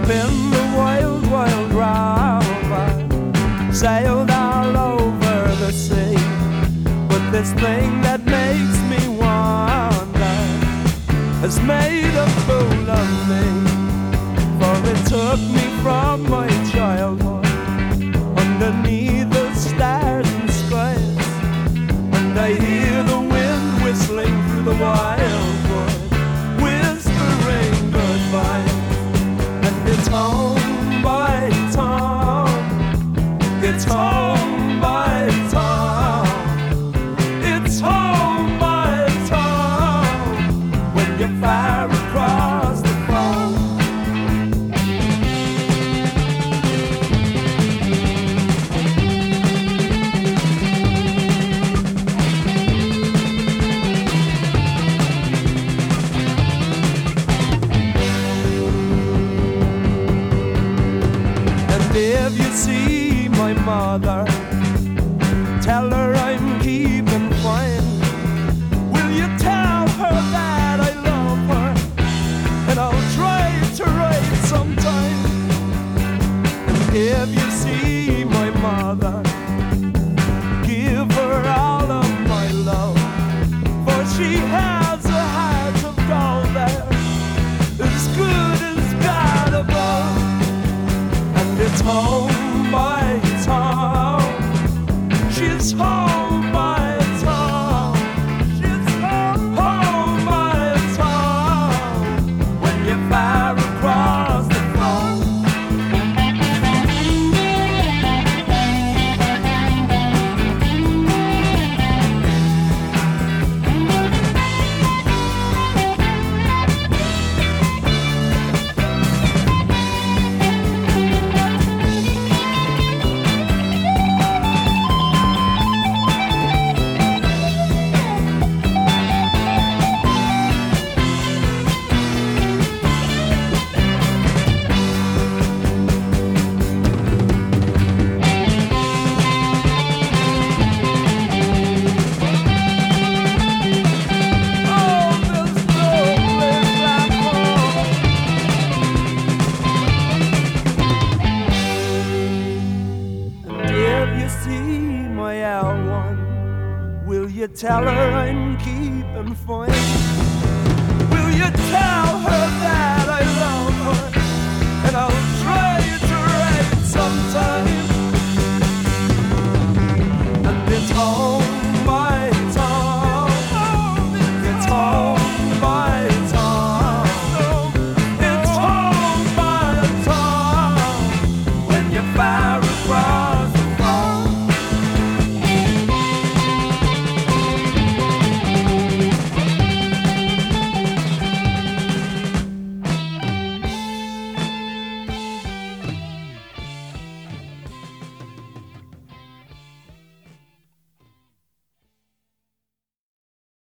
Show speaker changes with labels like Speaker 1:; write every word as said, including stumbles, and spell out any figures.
Speaker 1: in the wild, wild rover, sailed all over the sea. But this thing that makes me wonder has made a fool of me. For it took me from my childhood underneath the stars and skies, and I hear the wind whistling through the wildwood, whispering goodbye. And it's home by town, it's home by town, it's home by town, when you fire across the phone. If you see my mother, tell her I'm keeping fine. Will you tell her that I love her, and I'll try to write sometime. And if you see my mother, give her all of my love, for she has a heart of gold there, as good as God above. It's home by town, she's home by town, she's home, home by town, when you fire across the tell her I'm keeping fine. Will you tell her that I love her, and I'll try to write sometime. And it's all